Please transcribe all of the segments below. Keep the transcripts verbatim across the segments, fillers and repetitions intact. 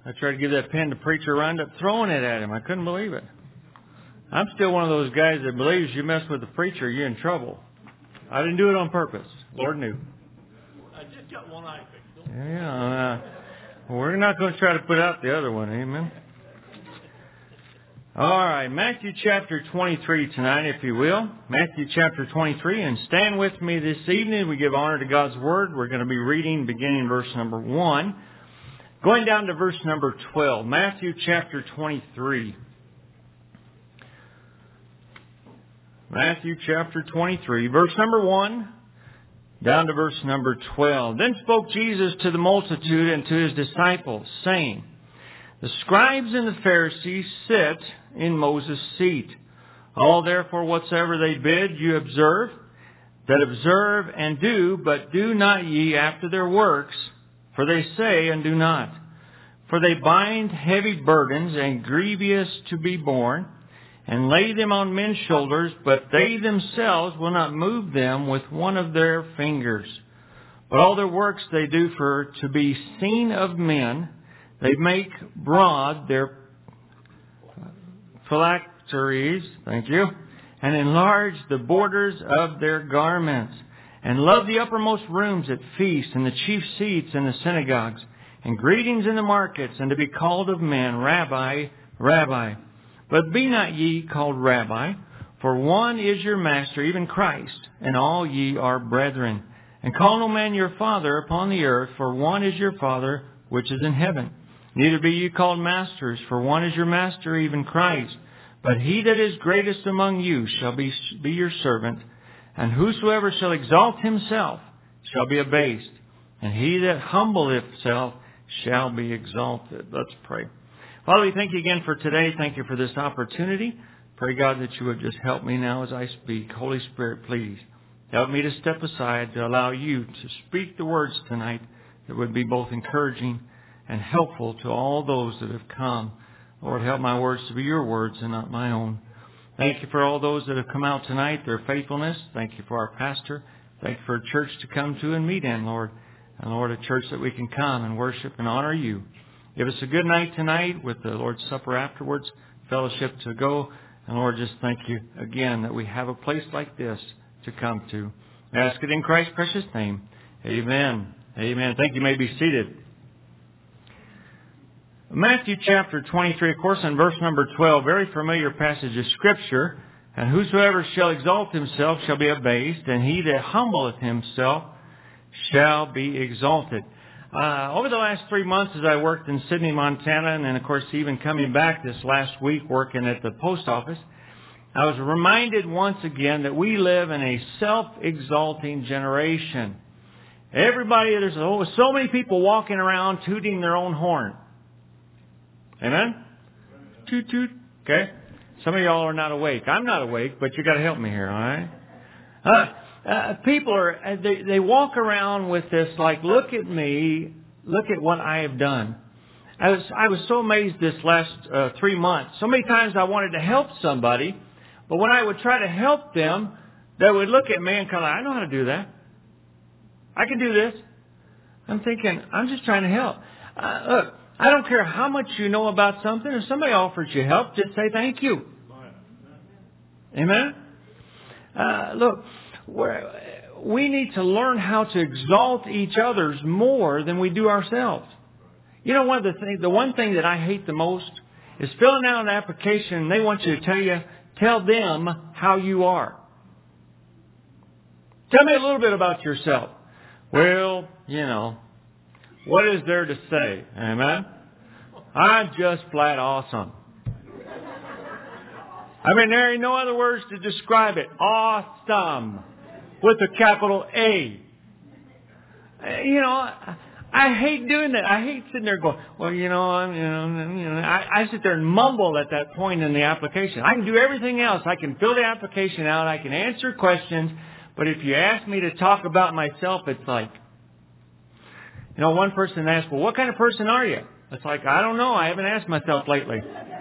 I tried to give that pen to preacher, wound up throwing it at him. I couldn't believe it. I'm still one of those guys that believes you mess with the preacher, you're in trouble. I didn't do it on purpose. Lord knew. I just got one eye fixed. Yeah, uh, we're not going to try to put out the other one. Amen. All right, Matthew chapter twenty-three tonight, if you will. Matthew chapter twenty-three, and stand with me this evening. We give honor to God's Word. We're going to be reading beginning verse number one, going down to verse number twelve. Matthew chapter twenty-three. Matthew chapter twenty-three, verse number one, down to verse number twelve. Then spoke Jesus to the multitude and to His disciples, saying, The scribes and the Pharisees sit in Moses' seat. All therefore whatsoever they bid you observe, that observe and do, but do not ye after their works, for they say and do not. For they bind heavy burdens and grievous to be borne, and lay them on men's shoulders, but they themselves will not move them with one of their fingers. But all their works they do for to be seen of men. They make broad their phylacteries, thank you, and enlarge the borders of their garments, and love the uppermost rooms at feasts and the chief seats in the synagogues, and greetings in the markets, and to be called of men, Rabbi, Rabbi. But be not ye called Rabbi, for one is your master, even Christ, and all ye are brethren. And call no man your father upon the earth, for one is your Father which is in heaven. Neither be ye called masters, for one is your master, even Christ. But he that is greatest among you shall be, be your servant. And whosoever shall exalt himself shall be abased. And he that humbleth himself shall be exalted. Let's pray. Father, we thank you again for today. Thank you for this opportunity. Pray, God, that you would just help me now as I speak. Holy Spirit, please help me to step aside to allow you to speak the words tonight that would be both encouraging and helpful to all those that have come. Lord, help my words to be your words and not my own. Thank you for all those that have come out tonight, their faithfulness. Thank you for our pastor. Thank you for a church to come to and meet in, Lord. And Lord, a church that we can come and worship and honor you. Give us a good night tonight with the Lord's Supper afterwards, fellowship to go. And Lord, just thank you again that we have a place like this to come to. I ask it in Christ's precious name. Amen. Amen. Thank you. You may be seated. Matthew chapter twenty-three, of course, in verse number twelve, very familiar passage of Scripture. And whosoever shall exalt himself shall be abased, and he that humbleth himself shall be exalted. Uh, over the last three months as I worked in Sidney, Montana, and then, of course, even coming back this last week working at the post office, I was reminded once again that we live in a self-exalting generation. Everybody, there's oh, so many people walking around tooting their own horn. Amen? Toot, toot. Okay? Some of y'all are not awake. I'm not awake, but you got to help me here, all right? Uh, uh, people are, they, they walk around with this like, look at me, look at what I have done. I was, I was so amazed this last uh, three months. So many times I wanted to help somebody, but when I would try to help them, they would look at me and kind of, I know how to do that. I can do this. I'm thinking, I'm just trying to help. Uh, look, I don't care how much you know about something. If somebody offers you help, just say thank you. Amen? Uh, look, we're, we need to learn how to exalt each other's more than we do ourselves. You know, one of the things, the one thing that I hate the most is filling out an application and they want you to tell you, tell them how you are. Tell me a little bit about yourself. Well, you know, what is there to say? Amen? I'm just flat awesome. I mean, there ain't no other words to describe it. Awesome. With a capital A. You know, I hate doing that. I hate sitting there going, well, you know, I'm, you know, you know I, I sit there and mumble at that point in the application. I can do everything else. I can fill the application out. I can answer questions. But if you ask me to talk about myself, it's like, you know, one person asked, well, what kind of person are you? It's like, I don't know. I haven't asked myself lately.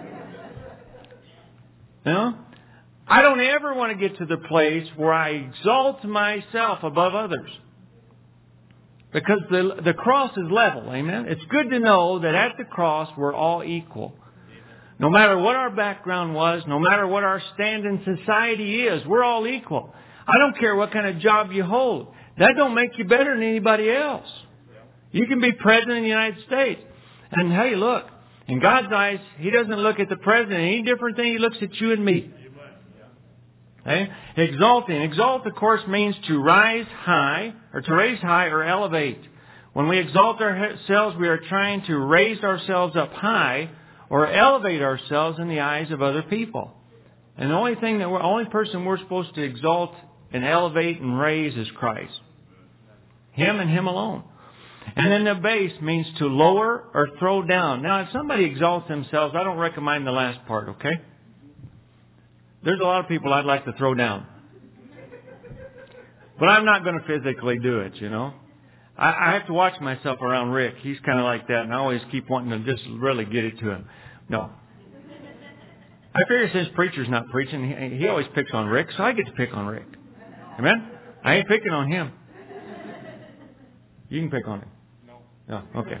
You know? I don't ever want to get to the place where I exalt myself above others. Because the, the cross is level. Amen. It's good to know that at the cross we're all equal. No matter what our background was, no matter what our stand in society is, we're all equal. I don't care what kind of job you hold. That don't make you better than anybody else. You can be president of the United States. And hey, look, in God's eyes, He doesn't look at the president any different than He looks at you and me. Okay? Exalting. Exalt, of course, means to rise high, or to raise high or elevate. When we exalt ourselves, we are trying to raise ourselves up high or elevate ourselves in the eyes of other people. And the only thing that we're, only person we're supposed to exalt and elevate and raise is Christ. Him and Him alone. And then the base means to lower or throw down. Now, if somebody exalts themselves, I don't recommend the last part, okay? There's a lot of people I'd like to throw down. But I'm not going to physically do it, you know. I, I have to watch myself around Rick. He's kind of like that, and I always keep wanting to just really get it to him. No. I figure since preacher's not preaching, he, he always picks on Rick, so I get to pick on Rick. Amen? I ain't picking on him. You can pick on him. No. No, okay.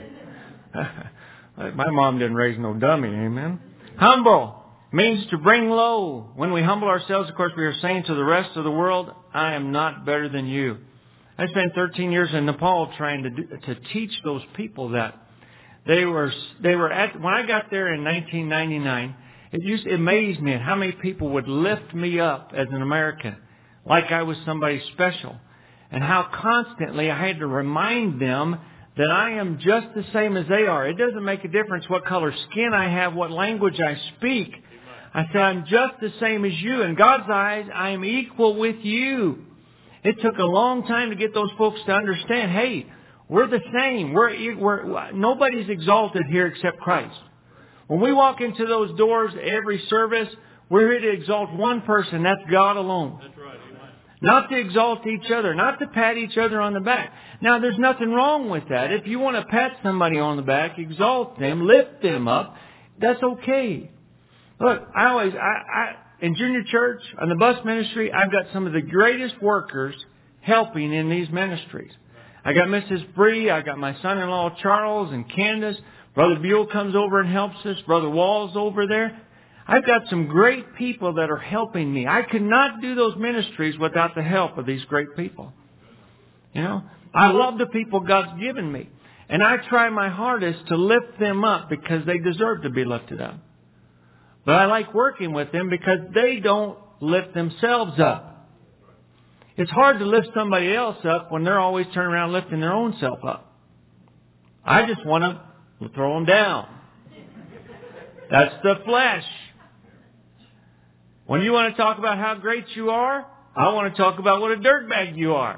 My mom didn't raise no dummy, amen? Humble means to bring low. When we humble ourselves, of course, we are saying to the rest of the world, I am not better than you. I spent thirteen years in Nepal trying to do, to teach those people that. They were, they were at, when I got there in nineteen ninety-nine, it used to amaze me at how many people would lift me up as an American, like I was somebody special. And how constantly I had to remind them that I am just the same as they are. It doesn't make a difference what color skin I have, what language I speak. I said, I'm just the same as you. In God's eyes, I am equal with you. It took a long time to get those folks to understand, hey, we're the same. We're, we're, nobody's exalted here except Christ. When we walk into those doors every service, we're here to exalt one person. That's God alone. That's right. Not to exalt each other, not to pat each other on the back. Now, there's nothing wrong with that. If you want to pat somebody on the back, exalt them, lift them up, that's okay. Look, I always, I, I, in junior church, on the bus ministry, I've got some of the greatest workers helping in these ministries. I got Missus Bree, I got my son-in-law Charles and Candace. Brother Buell comes over and helps us. Brother Wall's over there. I've got some great people that are helping me. I could not do those ministries without the help of these great people. You know, I love the people God's given me. And I try my hardest to lift them up because they deserve to be lifted up. But I like working with them because they don't lift themselves up. It's hard to lift somebody else up when they're always turning around lifting their own self up. I just want to throw them down. That's the flesh. When you want to talk about how great you are, I want to talk about what a dirtbag you are.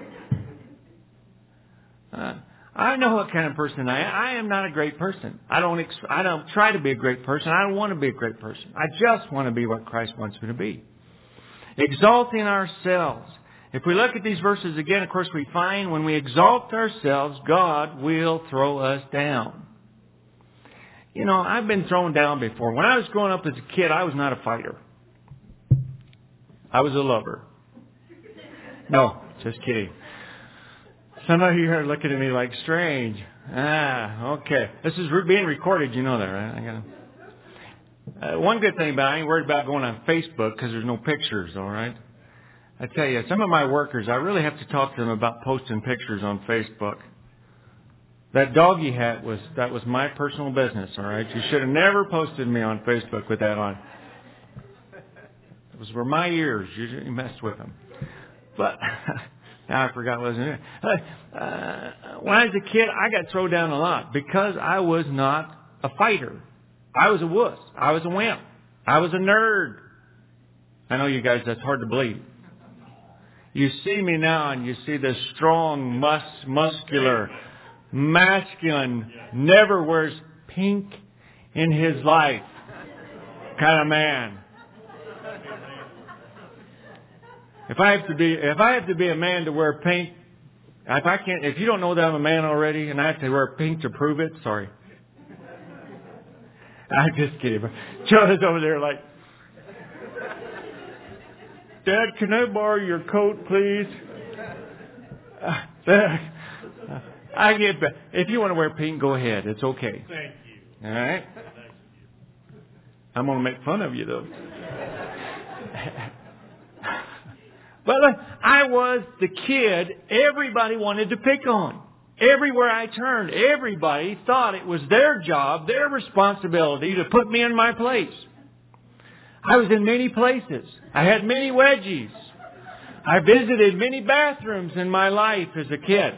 Uh, I know what kind of person I am. I am not a great person. I don't. Ex- I don't try to be a great person. I don't want to be a great person. I just want to be what Christ wants me to be. Exalting ourselves. If we look at these verses again, of course, we find when we exalt ourselves, God will throw us down. You know, I've been thrown down before. When I was growing up as a kid, I was not a fighter. I was a lover. No, just kidding. Some of you are looking at me like strange. Ah, okay. This is being recorded. You know that, right? I gotta. Uh, one good thing about it, I ain't worried about going on Facebook because there's no pictures, all right? I tell you, some of my workers, I really have to talk to them about posting pictures on Facebook. That doggy hat was, that was my personal business, all right? You should have never posted me on Facebook with that on. It was for my ears. You messed with them. But now I forgot what was in it. Uh, when I was a kid, I got thrown down a lot because I was not a fighter. I was a wuss. I was a wimp. I was a nerd. I know you guys, that's hard to believe. You see me now and you see this strong, mus- muscular, masculine, never wears pink in his life kind of man. If I have to be, if I have to be a man to wear pink, if I can't, if you don't know that I'm a man already, and I have to wear pink to prove it, sorry. I'm just kidding. Jonah's over there like, Dad, can I borrow your coat, please? Uh, I get. If you want to wear pink, go ahead. It's okay. Thank you. All right. Thank you. I'm going to make fun of you though. But look, I was the kid everybody wanted to pick on. Everywhere I turned, everybody thought it was their job, their responsibility to put me in my place. I was in many places. I had many wedgies. I visited many bathrooms in my life as a kid.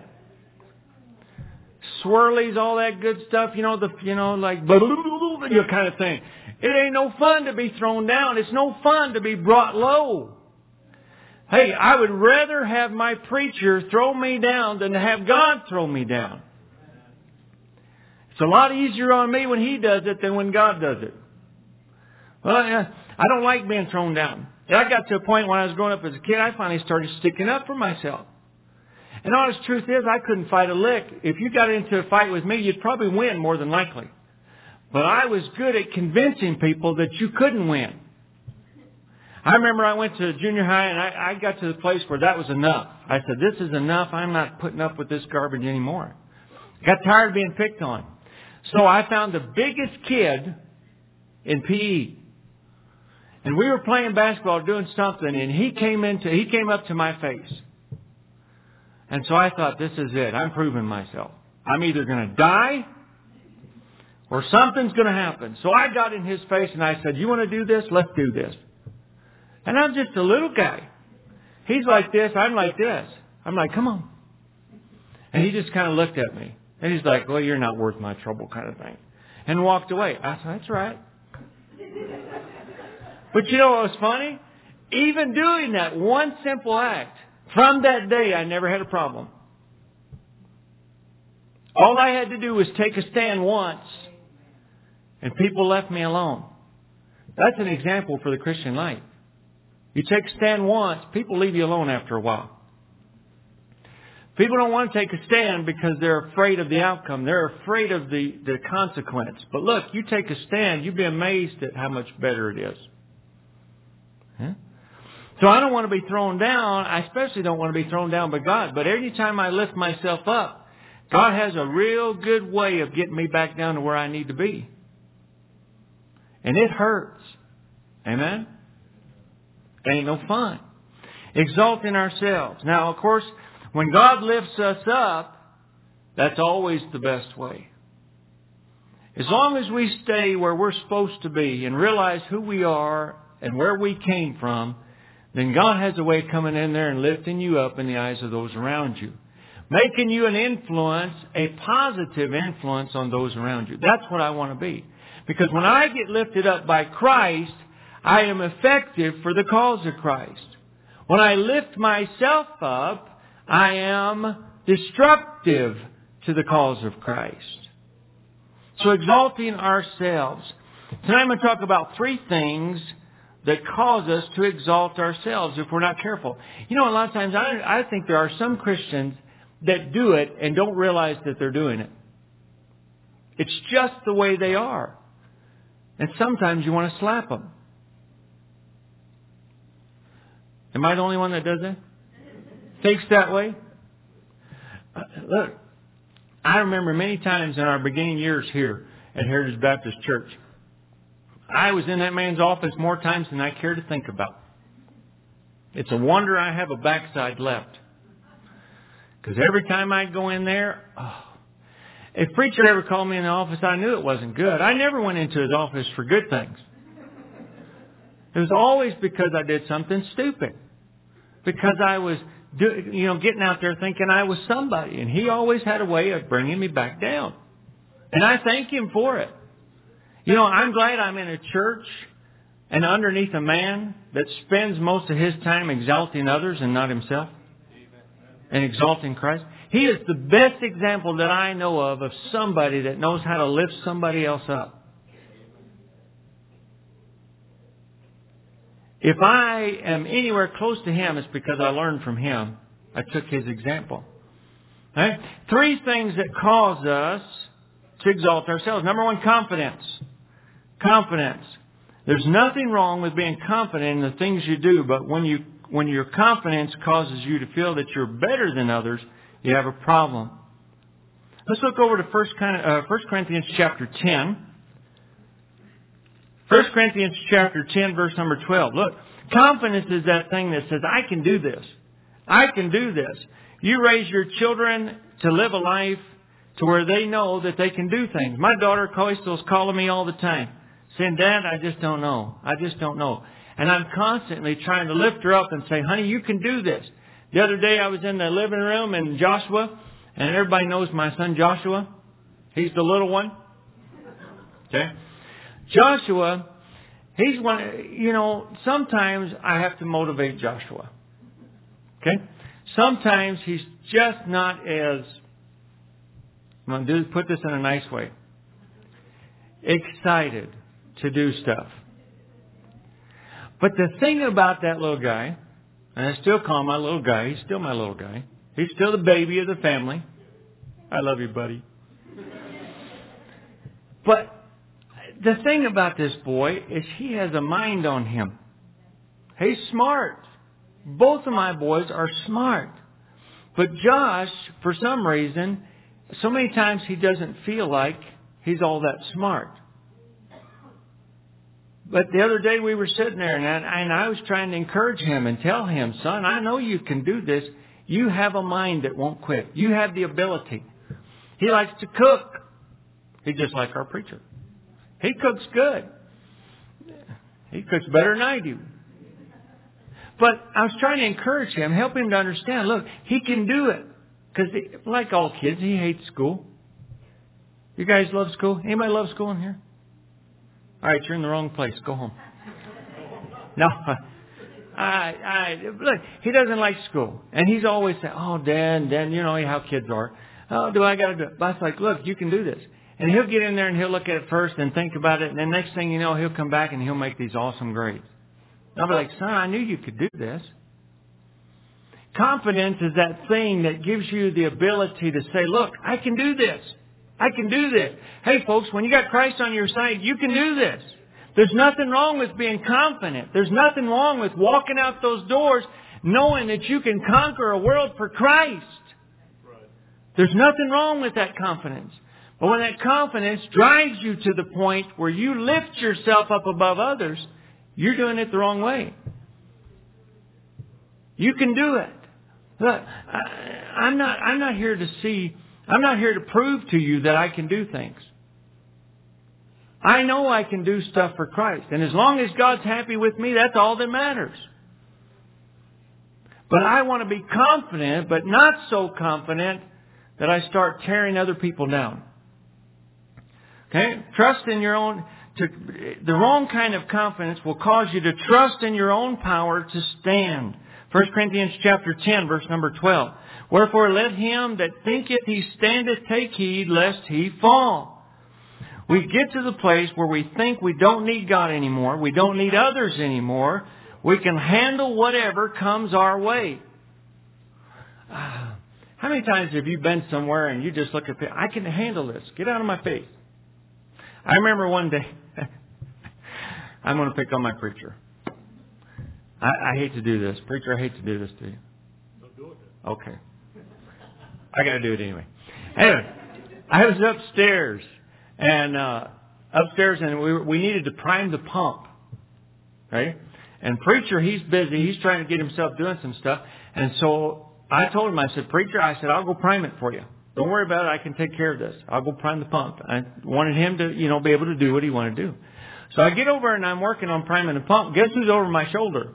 Swirlies, all that good stuff, you know, the you know, like you know, kind of thing. It ain't no fun to be thrown down. It's no fun to be brought low. Hey, I would rather have my preacher throw me down than to have God throw me down. It's a lot easier on me when He does it than when God does it. Well, I don't like being thrown down. I got to a point when I was growing up as a kid, I finally started sticking up for myself. And the honest truth is, I couldn't fight a lick. If you got into a fight with me, you'd probably win more than likely. But I was good at convincing people that you couldn't win. I remember I went to junior high and I, I got to the place where that was enough. I said, this is enough. I'm not putting up with this garbage anymore. I got tired of being picked on. So I found the biggest kid in P E. And we were playing basketball, doing something, and he came into, he came up to my face. And so I thought, this is it. I'm proving myself. I'm either going to die or something's going to happen. So I got in his face and I said, you want to do this? Let's do this. And I'm just a little guy. He's like this. I'm like this. I'm like, come on. And he just kind of looked at me. And he's like, well, you're not worth my trouble kind of thing. And walked away. I said, that's right. But you know what was funny? Even doing that one simple act, from that day, I never had a problem. All I had to do was take a stand once, and people left me alone. That's an example for the Christian life. You take a stand once, people leave you alone after a while. People don't want to take a stand because they're afraid of the outcome. They're afraid of the, the consequence. But look, you take a stand, you'd be amazed at how much better it is. Huh? So I don't want to be thrown down. I especially don't want to be thrown down by God. But every time I lift myself up, God has a real good way of getting me back down to where I need to be. And it hurts. Amen? It ain't no fun. Exalting ourselves. Now, of course, when God lifts us up, that's always the best way. As long as we stay where we're supposed to be and realize who we are and where we came from, then God has a way of coming in there and lifting you up in the eyes of those around you. Making you an influence, a positive influence on those around you. That's what I want to be. Because when I get lifted up by Christ, I am effective for the cause of Christ. When I lift myself up, I am destructive to the cause of Christ. So exalting ourselves. Tonight I'm going to talk about three things that cause us to exalt ourselves if we're not careful. You know, a lot of times I, I think there are some Christians that do it and don't realize that they're doing it. It's just the way they are. And sometimes you want to slap them. Am I the only one that does that? Thinks that way? Uh, look, I remember many times in our beginning years here at Heritage Baptist Church, I was in that man's office more times than I care to think about. It's a wonder I have a backside left. Because every time I'd go in there, oh, if preacher ever called me in the office, I knew it wasn't good. I never went into his office for good things. It was always because I did something stupid. Because I was, do, you know, getting out there thinking I was somebody. And he always had a way of bringing me back down. And I thank him for it. You know, I'm glad I'm in a church and underneath a man that spends most of his time exalting others and not himself. And exalting Christ. He is the best example that I know of of somebody that knows how to lift somebody else up. If I am anywhere close to him, it's because I learned from him. I took his example. Right? Three things that cause us to exalt ourselves. Number one, confidence. Confidence. There's nothing wrong with being confident in the things you do, but when you when your confidence causes you to feel that you're better than others, you have a problem. Let's look over to First Corinthians chapter ten. First Corinthians chapter ten, verse number twelve. Look, confidence is that thing that says, I can do this. I can do this. You raise your children to live a life to where they know that they can do things. My daughter Coistel's calling me all the time, saying, Dad, I just don't know. I just don't know. And I'm constantly trying to lift her up and say, honey, you can do this. The other day I was in the living room and Joshua, and everybody knows my son Joshua. He's the little one. Okay? Joshua, he's one, you know, sometimes I have to motivate Joshua. Okay? Sometimes he's just not as, I'm going to do, put this in a nice way, excited to do stuff. But the thing about that little guy, and I still call him my little guy, he's still my little guy. He's still the baby of the family. I love you, buddy. But the thing about this boy is he has a mind on him. He's smart. Both of my boys are smart. But Josh, for some reason, so many times he doesn't feel like he's all that smart. But the other day we were sitting there and I, and I was trying to encourage him and tell him, son, I know you can do this. You have a mind that won't quit. You have the ability. He likes to cook. He's just like our preacher. He cooks good. He cooks better than I do. But I was trying to encourage him, help him to understand, look, he can do it. Because like all kids, he hates school. You guys love school? Anybody love school in here? All right, you're in the wrong place. Go home. No. I, I, look, he doesn't like school. And he's always saying, oh, Dad, Dad, you know how kids are. Oh, do I got to do it? But I was like, look, you can do this. And he'll get in there and he'll look at it first and think about it. And then next thing you know, he'll come back and he'll make these awesome grades. And I'll be like, son, I knew you could do this. Confidence is that thing that gives you the ability to say, look, I can do this. I can do this. Hey, folks, when you got Christ on your side, you can do this. There's nothing wrong with being confident. There's nothing wrong with walking out those doors knowing that you can conquer a world for Christ. There's nothing wrong with that confidence. But when that confidence drives you to the point where you lift yourself up above others, you're doing it the wrong way. You can do it. Look, I, I'm not, I'm not here to see, I'm not here to prove to you that I can do things. I know I can do stuff for Christ. And as long as God's happy with me, that's all that matters. But I want to be confident, but not so confident that I start tearing other people down. Okay? Trust in your own... To, the wrong kind of confidence will cause you to trust in your own power to stand. First Corinthians chapter ten, verse number twelve. Wherefore let him that thinketh he standeth take heed lest he fall. We get to the place where we think we don't need God anymore. We don't need others anymore. We can handle whatever comes our way. Uh, how many times have you been somewhere and you just look at people, I can handle this. Get out of my face. I remember one day, I'm going to pick on my preacher. I, I hate to do this. Preacher, I hate to do this to you. Don't do it. Okay. I got to do it anyway. Anyway, I was upstairs. And uh, upstairs, and we we needed to prime the pump. Right? And preacher, he's busy. He's trying to get himself doing some stuff. And so I told him, I said, preacher, I said, I'll go prime it for you. Don't worry about it. I can take care of this. I'll go prime the pump. I wanted him to, you know, be able to do what he wanted to do. So I get over and I'm working on priming the pump. Guess who's over my shoulder?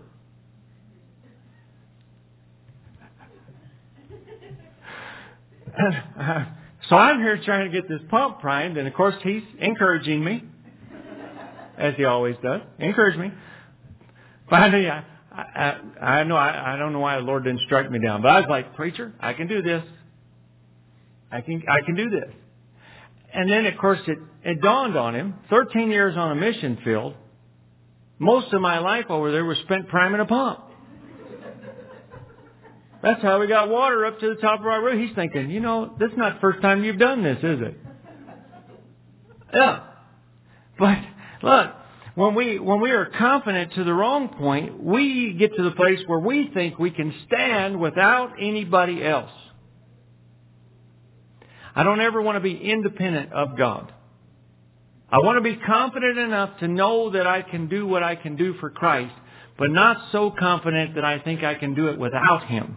So I'm here trying to get this pump primed. And of course, he's encouraging me. As he always does. Encourage me. Finally, I, I, I know, I, I don't know why the Lord didn't strike me down. But I was like, preacher, I can do this. I can, I can do this. And then, of course, it, it dawned on him, thirteen years on a mission field, most of my life over there was spent priming a pump. That's how we got water up to the top of our roof. He's thinking, you know, this is not the first time you've done this, is it? Yeah. But, look, when we, when we are confident to the wrong point, we get to the place where we think we can stand without anybody else. I don't ever want to be independent of God. I want to be confident enough to know that I can do what I can do for Christ, but not so confident that I think I can do it without Him.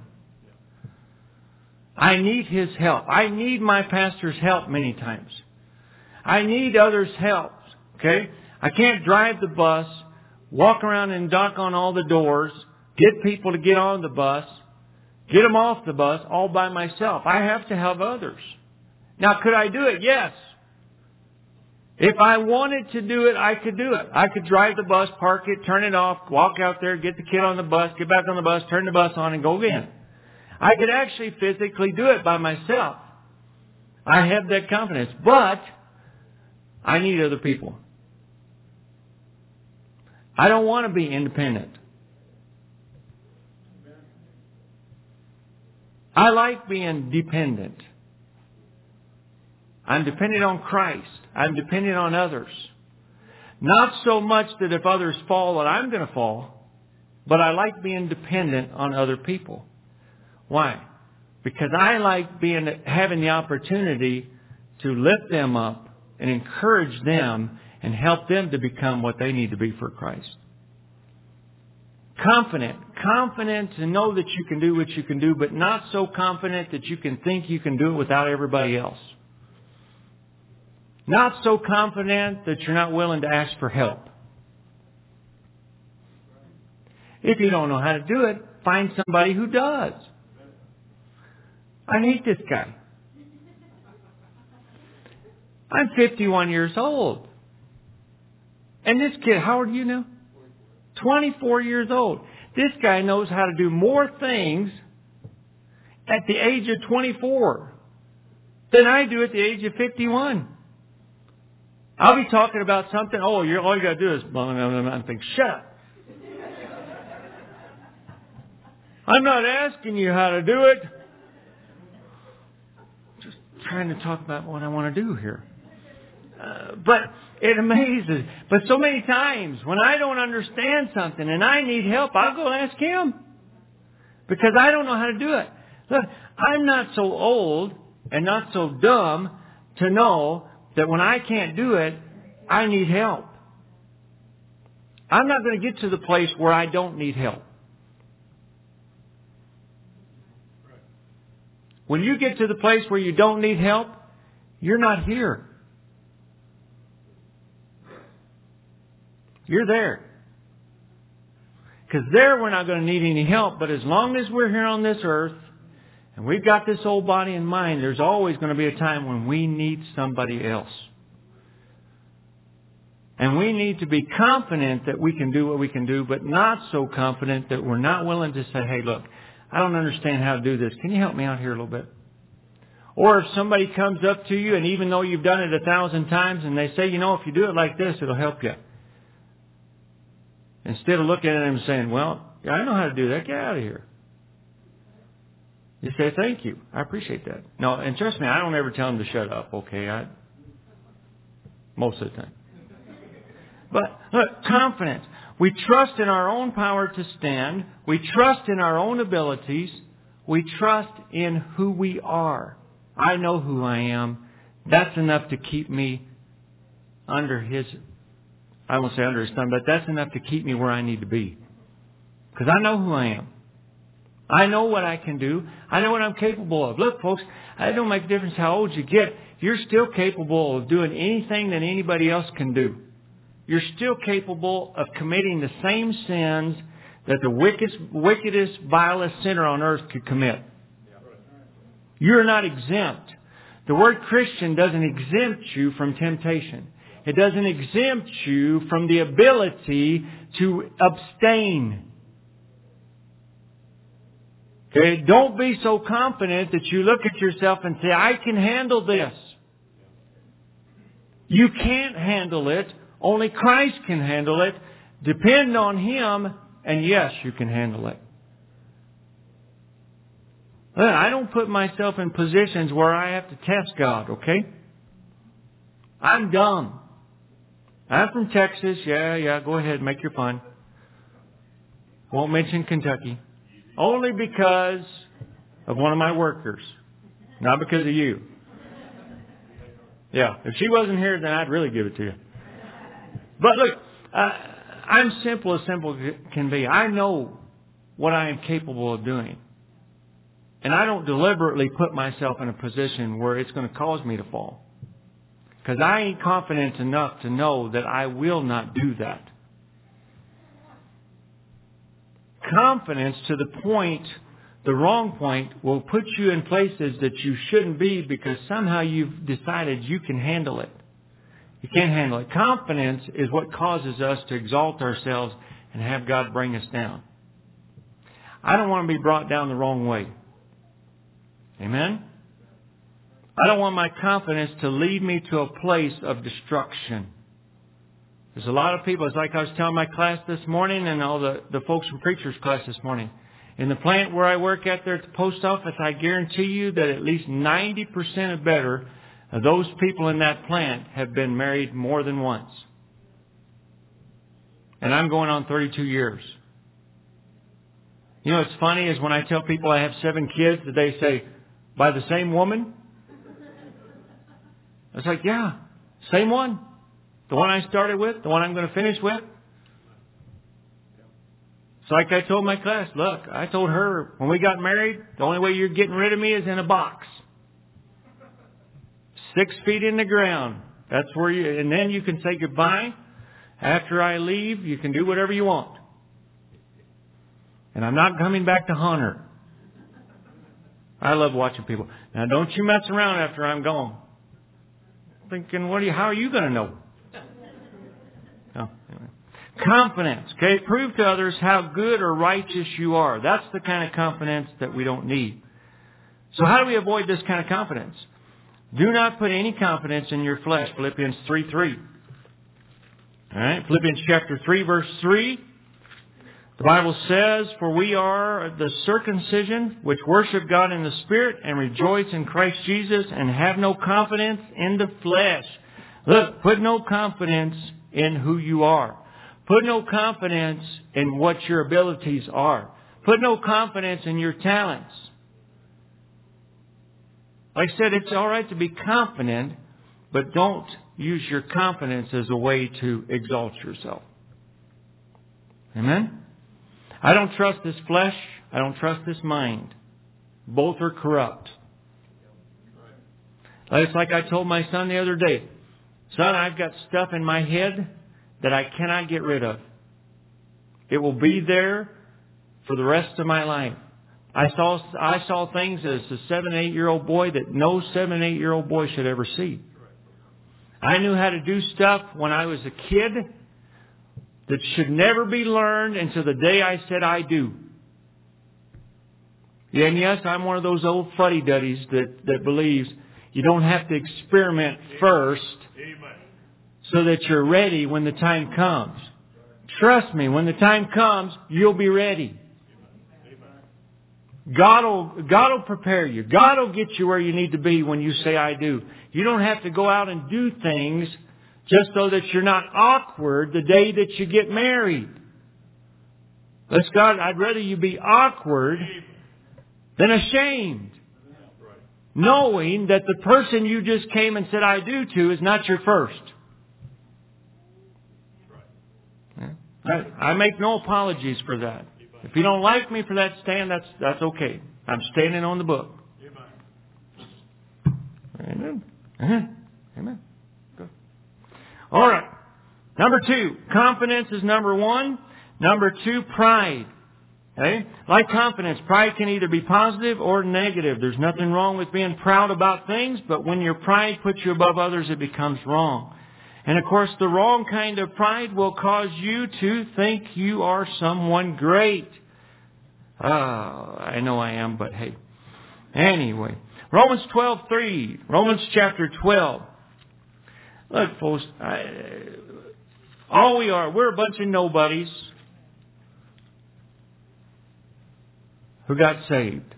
I need His help. I need my pastor's help many times. I need others' help. Okay? I can't drive the bus, walk around and knock on all the doors, get people to get on the bus, get them off the bus all by myself. I have to have others. Now, could I do it? Yes. If I wanted to do it, I could do it. I could drive the bus, park it, turn it off, walk out there, get the kid on the bus, get back on the bus, turn the bus on, and go again. I could actually physically do it by myself. I have that confidence. But I need other people. I don't want to be independent. I like being dependent. I'm dependent on Christ. I'm dependent on others. Not so much that if others fall that I'm going to fall, but I like being dependent on other people. Why? Because I like being having the opportunity to lift them up and encourage them and help them to become what they need to be for Christ. Confident. Confident to know that you can do what you can do, but not so confident that you can think you can do it without everybody else. Not so confident that you're not willing to ask for help. If you don't know how to do it, find somebody who does. I need this guy. I'm fifty-one years old. And this kid, how old are you now? twenty-four years old. This guy knows how to do more things at the age of twenty-four than I do at the age of fifty-one. I'll be talking about something. Oh, you're, all you got to do is, I think, shut up. I'm not asking you how to do it. Just trying to talk about what I want to do here. Uh, but it amazes. But so many times when I don't understand something and I need help, I'll go ask him. Because I don't know how to do it. Look, I'm not so old and not so dumb to know that when I can't do it, I need help. I'm not going to get to the place where I don't need help. When you get to the place where you don't need help, you're not here. You're there. Because there we're not going to need any help. But as long as we're here on this earth, and we've got this old body and mind, there's always going to be a time when we need somebody else. And we need to be confident that we can do what we can do, but not so confident that we're not willing to say, hey, look, I don't understand how to do this. Can you help me out here a little bit? Or if somebody comes up to you, and even though you've done it a thousand times, and they say, you know, if you do it like this, it'll help you. Instead of looking at them and saying, well, yeah, I know how to do that. Get out of here. You say, thank you. I appreciate that. No, and trust me, I don't ever tell them to shut up, okay? I, most of the time. But look, confidence. We trust in our own power to stand. We trust in our own abilities. We trust in who we are. I know who I am. That's enough to keep me under His, I won't say under His thumb, but that's enough to keep me where I need to be. Because I know who I am. I know what I can do. I know what I'm capable of. Look, folks, it don't make a difference how old you get. You're still capable of doing anything that anybody else can do. You're still capable of committing the same sins that the wickedest, wickedest, vilest sinner on earth could commit. You're not exempt. The word Christian doesn't exempt you from temptation. It doesn't exempt you from the ability to abstain. Okay? Don't be so confident that you look at yourself and say, I can handle this. You can't handle it. Only Christ can handle it. Depend on Him, and yes, you can handle it. I don't put myself in positions where I have to test God, okay? I'm dumb. I'm from Texas. Yeah, yeah, go ahead, make your fun. Won't mention Kentucky. Only because of one of my workers. Not because of you. Yeah. If she wasn't here, then I'd really give it to you. But look, uh, I'm simple as simple can be. I know what I am capable of doing. And I don't deliberately put myself in a position where it's going to cause me to fall. Because I ain't confident enough to know that I will not do that. Confidence to the point, the wrong point, will put you in places that you shouldn't be because somehow you've decided you can handle it. You can't handle it. Confidence is what causes us to exalt ourselves and have God bring us down. I don't want to be brought down the wrong way. Amen? I don't want my confidence to lead me to a place of destruction. There's a lot of people, it's like I was telling my class this morning and all the, the folks from preacher's class this morning. In the plant where I work at there at the post office, I guarantee you that at least ninety percent or better of those people in that plant have been married more than once. And I'm going on thirty-two years. You know what's funny is when I tell people I have seven kids, that they say, by the same woman? It's like, yeah, same one. The one I started with, the one I'm going to finish with. It's like I told my class, look, I told her when we got married, the only way you're getting rid of me is in a box. Six feet in the ground. That's where you, and then you can say goodbye. After I leave, you can do whatever you want. And I'm not coming back to haunt her. I love watching people. Now don't you mess around after I'm gone. Thinking, what are you, how are you going to know? Oh, anyway. Confidence. Okay, prove to others how good or righteous you are. That's the kind of confidence that we don't need. So how do we avoid this kind of confidence? Do not put any confidence in your flesh. Philippians three three. All right, Philippians chapter three, verse three. The Bible says, for we are the circumcision which worship God in the Spirit and rejoice in Christ Jesus and have no confidence in the flesh. Look, put no confidence in who you are. Put no confidence in what your abilities are. Put no confidence in your talents. Like I said, it's all right to be confident, but don't use your confidence as a way to exalt yourself. Amen? I don't trust this flesh. I don't trust this mind. Both are corrupt. It's like I told my son the other day. Son, I've got stuff in my head that I cannot get rid of. It will be there for the rest of my life. I saw I saw things as a seven, eight-year-old boy that no seven, eight-year-old boy should ever see. I knew how to do stuff when I was a kid that should never be learned until the day I said I do. Yeah, and yes, I'm one of those old fuddy-duddies that, that believes you don't have to experiment first so that you're ready when the time comes. Trust me, when the time comes, you'll be ready. God will, God will prepare you. God will get you where you need to be when you say I do. You don't have to go out and do things just so that you're not awkward the day that you get married. Bless God, I'd rather you be awkward than ashamed. Knowing that the person you just came and said I do to is not your first. I, I make no apologies for that. If you don't like me for that stand, that's that's okay. I'm standing on the book. Amen. Amen. Amen. Good. All right. Number two, confidence is number one. Number two, pride. Okay? Like confidence, pride can either be positive or negative. There's nothing wrong with being proud about things, but when your pride puts you above others, it becomes wrong. And of course, the wrong kind of pride will cause you to think you are someone great. Oh, I know I am, but hey. Anyway, Romans twelve three. Romans chapter twelve. Look, folks, I, all we are, we're a bunch of nobodies who got saved.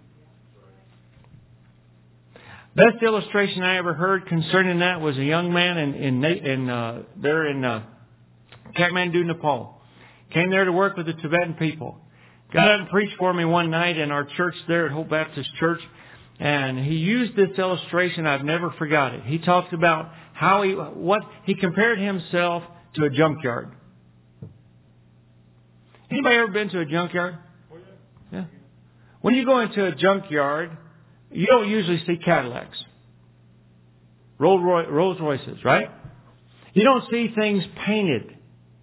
Best illustration I ever heard concerning that was a young man in in, in uh, there in uh, Kathmandu, Nepal. Came there to work with the Tibetan people. Got up and preached for me one night in our church there at Hope Baptist Church, and he used this illustration. I've never forgot it. He talked about how he, what, he compared himself to a junkyard. Anybody ever been to a junkyard? Yeah. When you go into a junkyard, you don't usually see Cadillacs, Rolls Royces, right? You don't see things painted.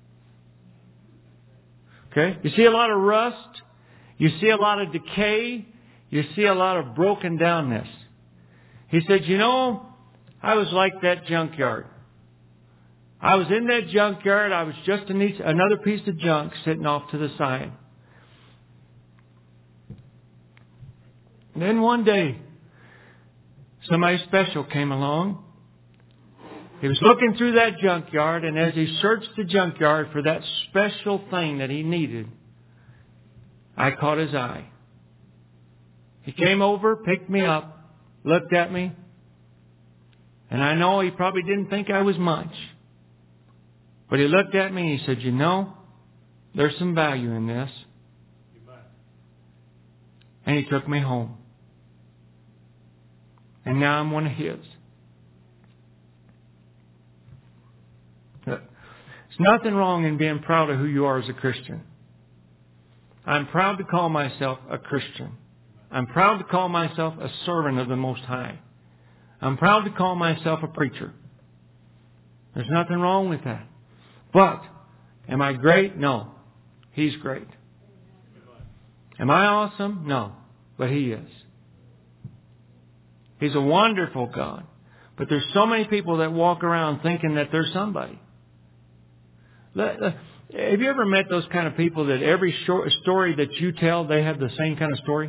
Okay? You see a lot of rust. You see a lot of decay. You see a lot of broken downness. He said, you know, I was like that junkyard. I was in that junkyard. I was just another piece of junk sitting off to the side. And then one day, somebody special came along. He was looking through that junkyard, and as he searched the junkyard for that special thing that he needed, I caught his eye. He came over, picked me up, looked at me, and I know he probably didn't think I was much. But he looked at me and he said, you know, there's some value in this. And he took me home. And now I'm one of his. There's nothing wrong in being proud of who you are as a Christian. I'm proud to call myself a Christian. I'm proud to call myself a servant of the Most High. I'm proud to call myself a preacher. There's nothing wrong with that. But, am I great? No. He's great. Am I awesome? No. But He is. He's a wonderful God. But there's so many people that walk around thinking that they're somebody. Have you ever met those kind of people that every short story that you tell, they have the same kind of story?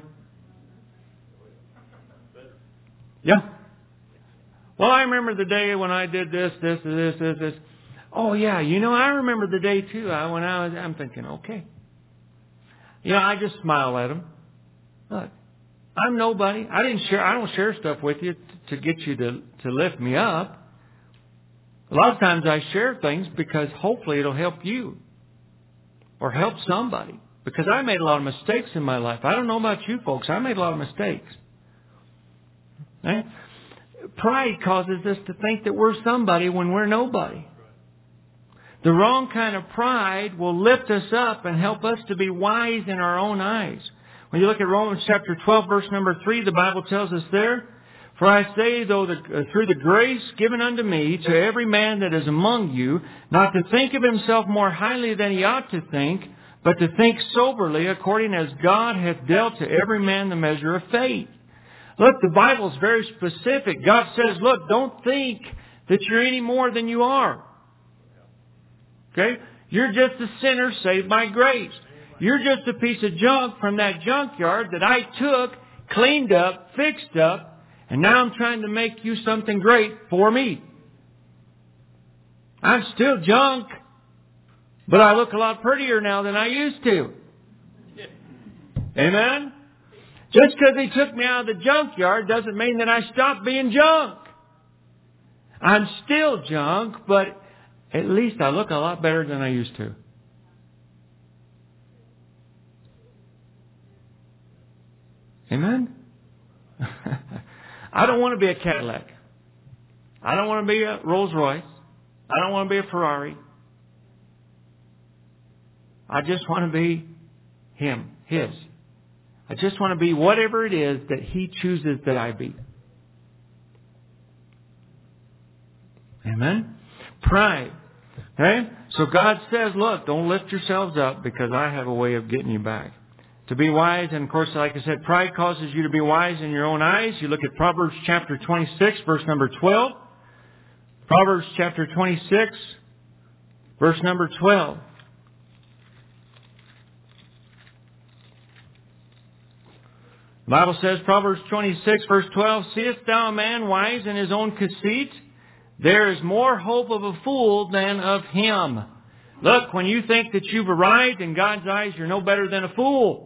Yeah. Well, I remember the day when I did this, this, this, this, this. Oh, yeah, you know, I remember the day, too. I, when I was, I'm thinking, okay. You know, I just smile at them. Look, I'm nobody. I didn't share. I don't share stuff with you to get you to, to lift me up. A lot of times I share things because hopefully it'll help you or help somebody. Because I made a lot of mistakes in my life. I don't know about you folks. I made a lot of mistakes. Right? Pride causes us to think that we're somebody when we're nobody. The wrong kind of pride will lift us up and help us to be wise in our own eyes. When you look at Romans chapter twelve, verse number three, the Bible tells us there, for I say, though the, uh, through the grace given unto me, to every man that is among you, not to think of himself more highly than he ought to think, but to think soberly, according as God hath dealt to every man the measure of faith. Look, the Bible's very specific. God says, look, don't think that you're any more than you are. Okay? You're just a sinner saved by grace. You're just a piece of junk from that junkyard that I took, cleaned up, fixed up, and now I'm trying to make you something great for me. I'm still junk, but I look a lot prettier now than I used to. Amen? Just because He took me out of the junkyard doesn't mean that I stopped being junk. I'm still junk, but at least I look a lot better than I used to. Amen? I don't want to be a Cadillac. I don't want to be a Rolls Royce. I don't want to be a Ferrari. I just want to be Him, His. I just want to be whatever it is that He chooses that I be. Amen? Pride. Okay? So God says, look, don't lift yourselves up because I have a way of getting you back. To be wise, and of course, like I said, pride causes you to be wise in your own eyes. You look at Proverbs chapter twenty-six, verse number twelve. Proverbs chapter twenty-six, verse number twelve. The Bible says, Proverbs twenty-six, verse twelve, seest thou a man wise in his own conceit? There is more hope of a fool than of him. Look, when you think that you've arrived, in God's eyes, you're no better than a fool.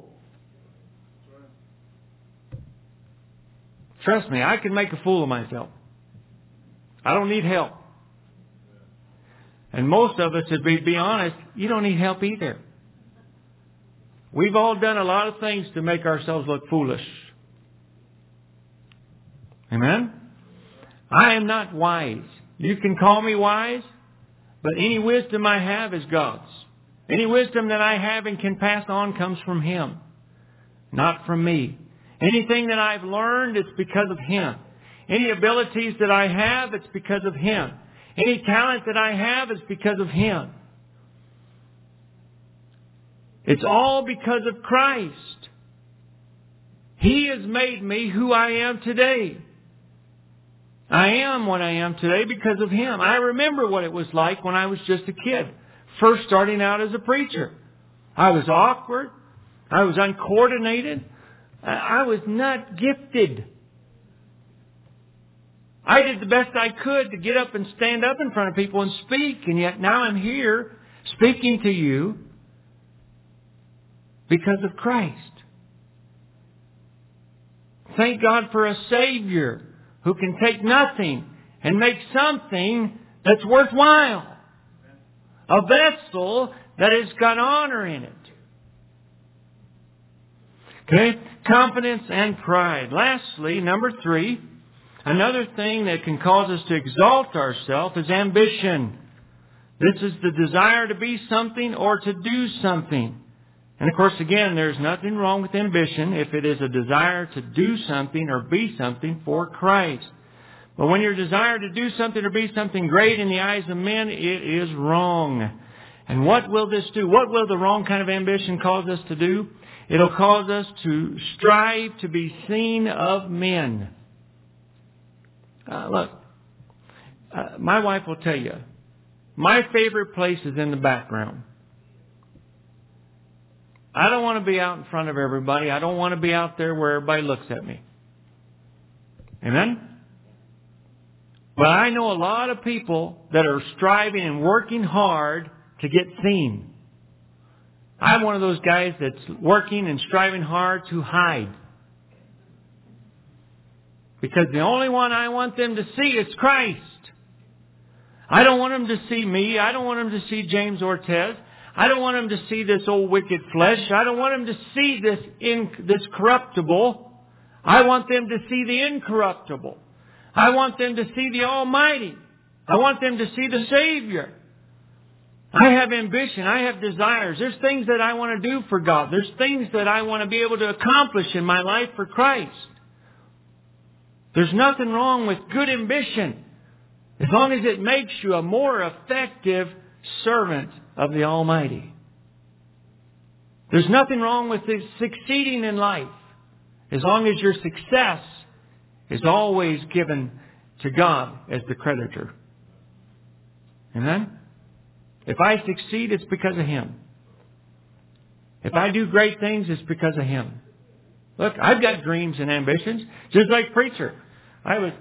Trust me, I can make a fool of myself. I don't need help. And most of us, to be, be honest, you don't need help either. We've all done a lot of things to make ourselves look foolish. Amen? I am not wise. You can call me wise, but any wisdom I have is God's. Any wisdom that I have and can pass on comes from Him, not from me. Anything that I've learned, it's because of Him. Any abilities that I have, it's because of Him. Any talent that I have is because of Him. It's all because of Christ. He has made me who I am today. I am what I am today because of Him. I remember what it was like when I was just a kid, first starting out as a preacher. I was awkward. I was uncoordinated. I was not gifted. I did the best I could to get up and stand up in front of people and speak, and yet now I'm here speaking to you because of Christ. Thank God for a Savior who can take nothing and make something that's worthwhile. A vessel that has got honor in it. Okay? Confidence and pride. Lastly, number three, another thing that can cause us to exalt ourselves is ambition. This is the desire to be something or to do something. And of course, again, there's nothing wrong with ambition if it is a desire to do something or be something for Christ. But when your desire to do something or be something great in the eyes of men, it is wrong. And what will this do? What will the wrong kind of ambition cause us to do? It'll cause us to strive to be seen of men. Uh, look, uh, my wife will tell you, my favorite place is in the background. I don't want to be out in front of everybody. I don't want to be out there where everybody looks at me. Amen? But I know a lot of people that are striving and working hard to get seen. I'm one of those guys that's working and striving hard to hide. Because the only one I want them to see is Christ. I don't want them to see me. I don't want them to see James Ortez. I don't want them to see this old wicked flesh. I don't want them to see this in, this corruptible. I want them to see the incorruptible. I want them to see the Almighty. I want them to see the Savior. I have ambition. I have desires. There's things that I want to do for God. There's things that I want to be able to accomplish in my life for Christ. There's nothing wrong with good ambition as long as it makes you a more effective servant of the Almighty. There's nothing wrong with succeeding in life as long as your success is always given to God as the creditor. Amen? If I succeed, it's because of Him. If I do great things, it's because of Him. Look, I've got dreams and ambitions, just like preacher. I was,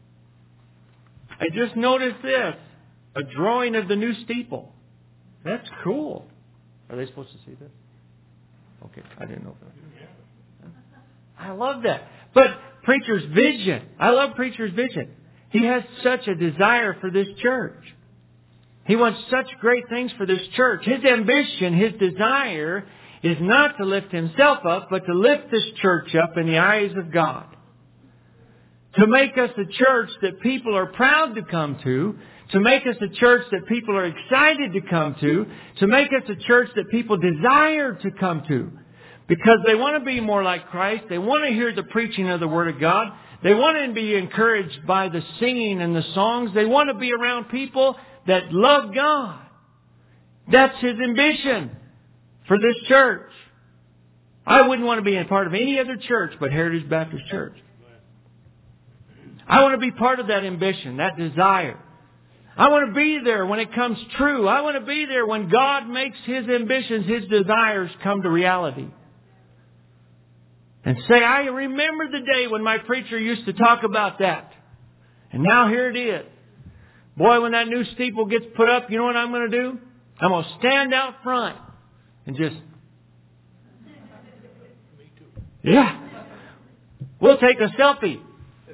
I just noticed this, a drawing of the new steeple. That's cool. Are they supposed to see this? Okay, I didn't know that. I love that. But preacher's vision. I love preacher's vision. He has such a desire for this church. He wants such great things for this church. His ambition, his desire is not to lift himself up, but to lift this church up in the eyes of God. To make us a church that people are proud to come to. To make us a church that people are excited to come to. To make us a church that people desire to come to. Because they want to be more like Christ. They want to hear the preaching of the Word of God. They want to be encouraged by the singing and the songs. They want to be around people that love God. That's his ambition for this church. I wouldn't want to be a part of any other church but Heritage Baptist Church. I want to be part of that ambition, that desire. I want to be there when it comes true. I want to be there when God makes His ambitions, His desires come to reality. And say, I remember the day when my preacher used to talk about that. And now here it is. Boy, when that new steeple gets put up, you know what I'm going to do? I'm going to stand out front and just... Yeah. We'll take a selfie.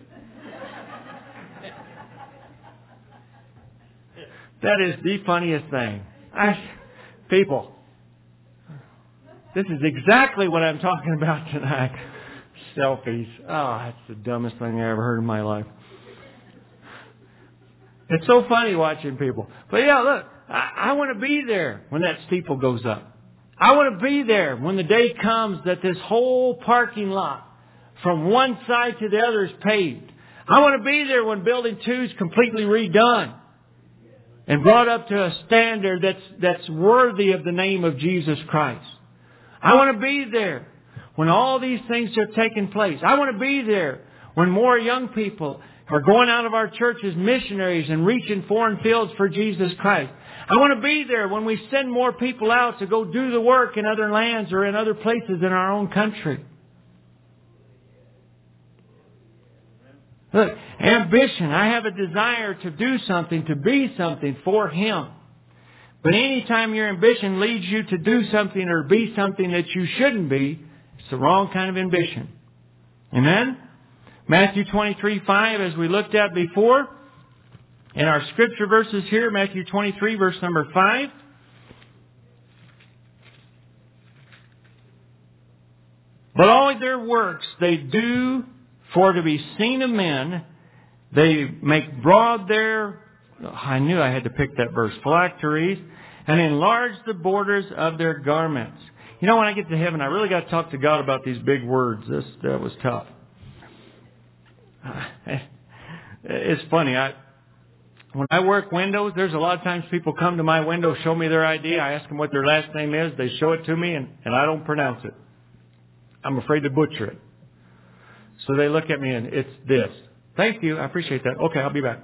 That is the funniest thing. I, people, this is exactly what I'm talking about tonight. Selfies. Oh, that's the dumbest thing I ever heard in my life. It's so funny watching people. But yeah, look, I, I want to be there when that steeple goes up. I want to be there when the day comes that this whole parking lot from one side to the other is paved. I want to be there when building two is completely redone and brought up to a standard that's, that's worthy of the name of Jesus Christ. I want to be there when all these things have taken place. I want to be there when more young people are going out of our church as missionaries and reaching foreign fields for Jesus Christ. I want to be there when we send more people out to go do the work in other lands or in other places in our own country. Look, ambition. I have a desire to do something, to be something for Him. But anytime your ambition leads you to do something or be something that you shouldn't be, it's the wrong kind of ambition. Amen? Matthew twenty-three five, as we looked at before, in our scripture verses here, Matthew twenty-three, verse number five. But all their works they do for to be seen of men. They make broad their, I knew I had to pick that verse, phylacteries, and enlarge the borders of their garments. You know, when I get to heaven, I really got to talk to God about these big words. This that was tough. It's funny. I when I work windows, there's a lot of times people come to my window, show me their I D. I ask them what their last name is. They show it to me, and, and I don't pronounce it. I'm afraid to butcher it. So they look at me, and it's this. Thank you. I appreciate that. Okay, I'll be back.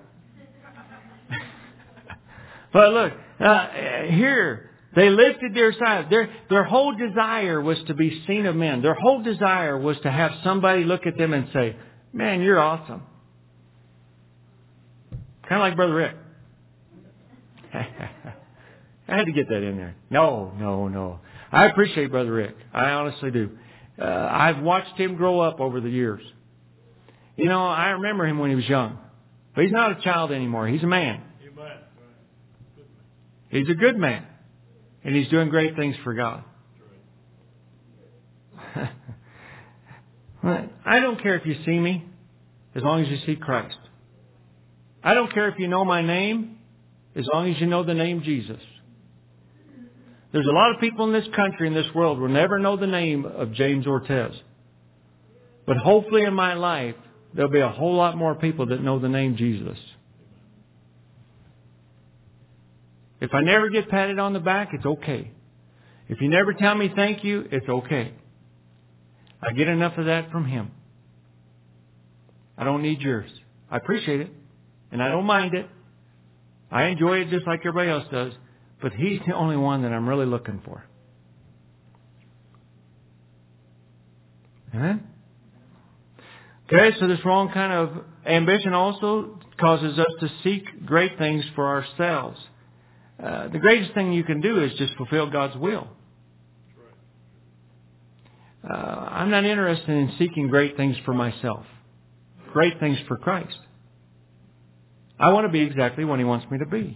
But look, uh, here, they lifted their sides. Their, their whole desire was to be seen of men. Their whole desire was to have somebody look at them and say, man, you're awesome. Kind of like Brother Rick. I had to get that in there. No, no, no. I appreciate Brother Rick. I honestly do. Uh, I've watched him grow up over the years. You know, I remember him when he was young. But he's not a child anymore. He's a man. He's a good man. And he's doing great things for God. I don't care if you see me, as long as you see Christ. I don't care if you know my name, as long as you know the name Jesus. There's a lot of people in this country, in this world, will never know the name of James Ortez. But hopefully in my life, there'll be a whole lot more people that know the name Jesus. If I never get patted on the back, it's okay. If you never tell me thank you, it's okay. I get enough of that from Him. I don't need yours. I appreciate it. And I don't mind it. I enjoy it just like everybody else does. But He's the only one that I'm really looking for. Amen? Okay, so this wrong kind of ambition also causes us to seek great things for ourselves. Uh, the greatest thing you can do is just fulfill God's will. Uh, I'm not interested in seeking great things for myself. Great things for Christ. I want to be exactly what He wants me to be.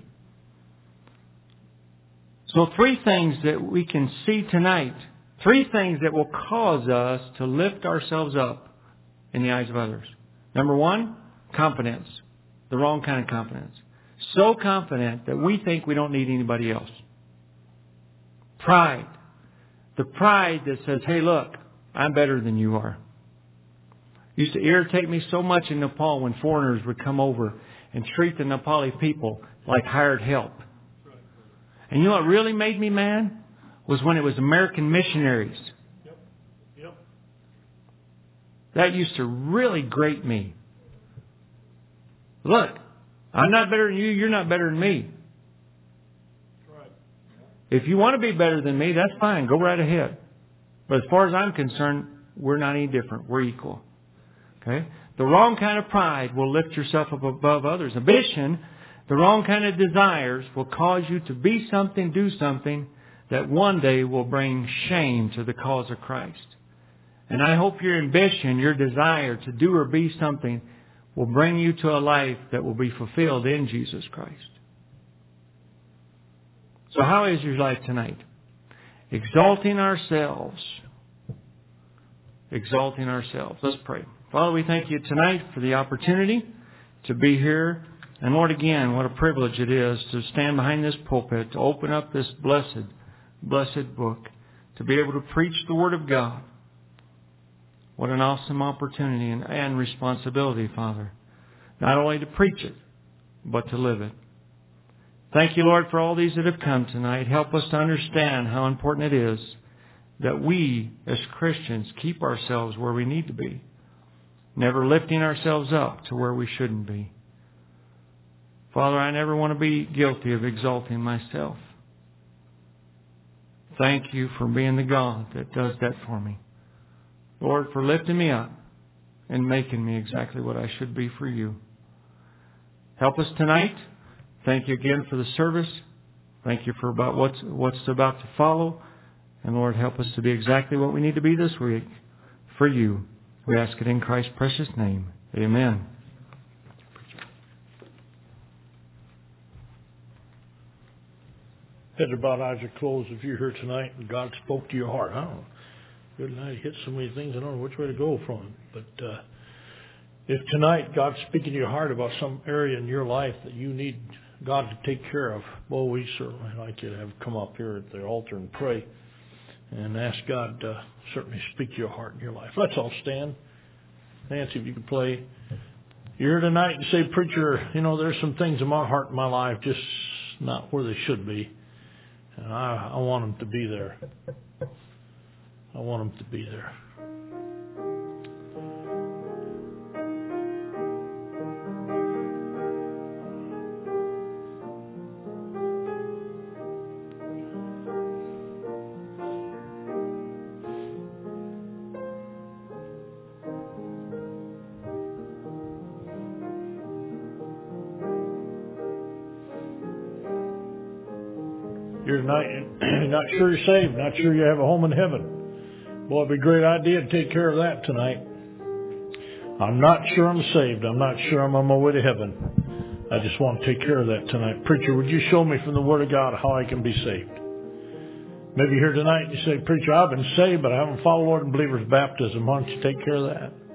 So three things that we can see tonight. Three things that will cause us to lift ourselves up in the eyes of others. Number one, confidence. The wrong kind of confidence. So confident that we think we don't need anybody else. Pride. The pride that says, hey, look, I'm better than you are. It used to irritate me so much in Nepal when foreigners would come over and treat the Nepali people like hired help. And you know what really made me mad? Was when it was American missionaries. Yep. Yep. That used to really grate me. Look, I'm not better than you. You're not better than me. That's right. If you want to be better than me, that's fine. Go right ahead. But as far as I'm concerned, we're not any different. We're equal. Okay? The wrong kind of pride will lift yourself up above others. Ambition, the wrong kind of desires will cause you to be something, do something that one day will bring shame to the cause of Christ. And I hope your ambition, your desire to do or be something will bring you to a life that will be fulfilled in Jesus Christ. So how is your life tonight? Exalting ourselves. Exalting ourselves. Let's pray. Father, we thank you tonight for the opportunity to be here And Lord, again, what a privilege it is to stand behind this pulpit, to open up this blessed, blessed book, to be able to preach the Word of God. What an awesome opportunity and, and responsibility, Father. Not only to preach it, but to live it. Thank you, Lord, for all these that have come tonight. Help us to understand how important it is that we, as Christians, keep ourselves where we need to be, never lifting ourselves up to where we shouldn't be. Father, I never want to be guilty of exalting myself. Thank you for being the God that does that for me. Lord, for lifting me up and making me exactly what I should be for you. Help us tonight. Thank you again for the service. Thank you for about what's, what's about to follow. And Lord, help us to be exactly what we need to be this week for you. We ask it in Christ's precious name. Amen. Heads are bowed, eyes are closed. If you're here tonight and God spoke to your heart, I don't know. Good night. Hit so many things, I don't know which way to go from. But uh, if tonight God's speaking to your heart about some area in your life that you need God to take care of, well, we certainly like you to have come up here at the altar and pray and ask God to certainly speak to your heart and your life. Let's all stand. Nancy, if you could play. You're here tonight and say, preacher, you know, there's some things in my heart and my life just not where they should be. And I, I want them to be there. I want them to be there. You're not, you're not sure you're saved, not sure you have a home in heaven. Boy, it'd be a great idea to take care of that tonight. I'm not sure I'm saved. I'm not sure I'm on my way to heaven. I just want to take care of that tonight. Preacher, would you show me from the Word of God how I can be saved? Maybe you're here tonight and you say, preacher, I've been saved, but I haven't followed Lord and believer's baptism. Why don't you take care of that?